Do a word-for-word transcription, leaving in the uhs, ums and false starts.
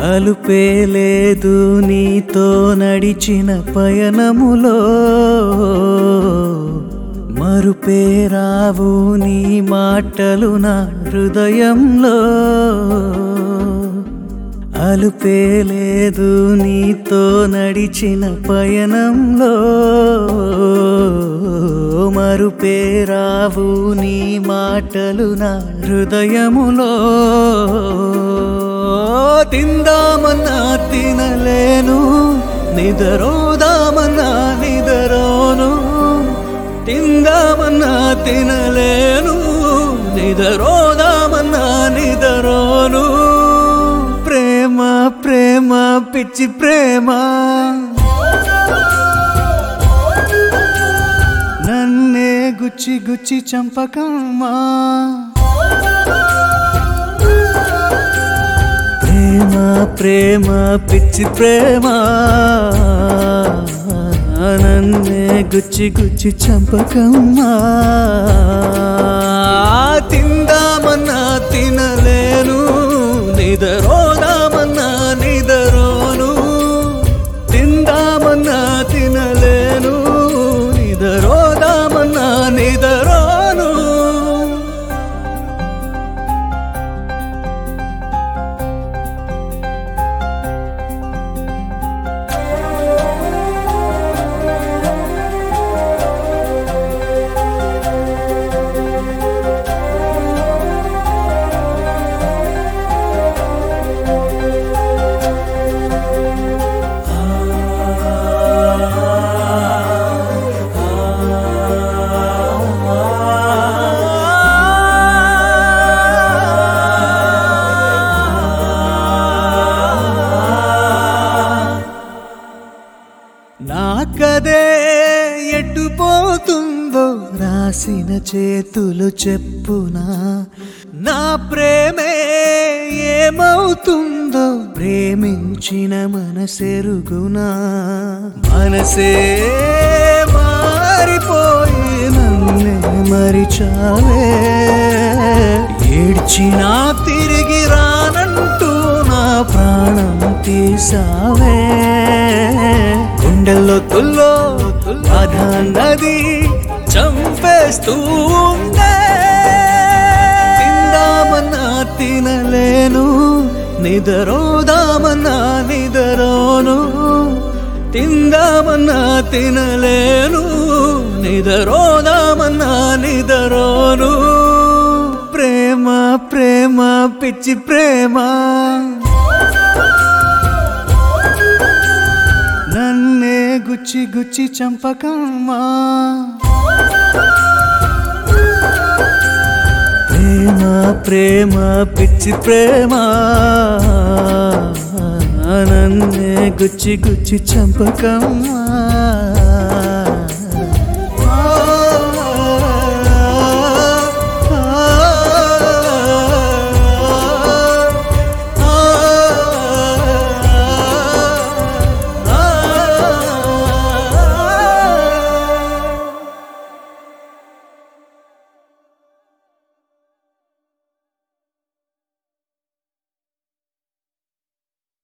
అలుపే లేదు నీతో నడిచిన పయనములో మరుపే రావు నీ మాటలు నా హృదయంలో అలుపే లేదు నీతో నడిచిన పయనంలో మరుపే రావు నీ మాటలు నా హృదయములో తిందామన్నా తినలేను నిదరోదామన్నా నిదరోను తిందామన్నా తినలేను నిదరోదామన్నా నిదరోను ప్రేమ ప్రేమ పిచ్చి ప్రేమ నన్నే గుచ్చి గుచ్చి చంపకమ్మా ప్రేమ ప్రేమ పిచ్చి ప్రేమ నన్నే గుచ్చి గుచ్చి చంపకమ్మా తిందామన్నా తినలేను నిదరోదామన్నా నిదరోను తిందామన్నా తినలేను నిదరోదామన్నా నిదరోను నాకదే ఎట్టుపోతుందో రాసిన చేతులు చెప్పునా నా ప్రేమే ఏమవుతుందో ప్రేమించిన మనసెరుగునా మనసే మారిపోయి నన్నే మరిచావే ఏడ్చినా తిరిగి రానంటూ నా ప్రాణం తీసావే గుండెల్లో తుల్లో బాధ నది చంపేస్తూ ఉందే తిందామన్నా తినలేను నిదరోదామన్నా నిదరోను తిందామన్నా తినలేను నిదరోదామన్నా నిదరోను ప్రేమ ప్రేమ పిచ్చి ప్రేమ నన్నే గుచ్చి గుచ్చి చంపకమ్మా ప్రేమ ప్రేమ పిచ్చి ప్రేమ నన్నే గుచ్చి గుచ్చి చంపకమ్మా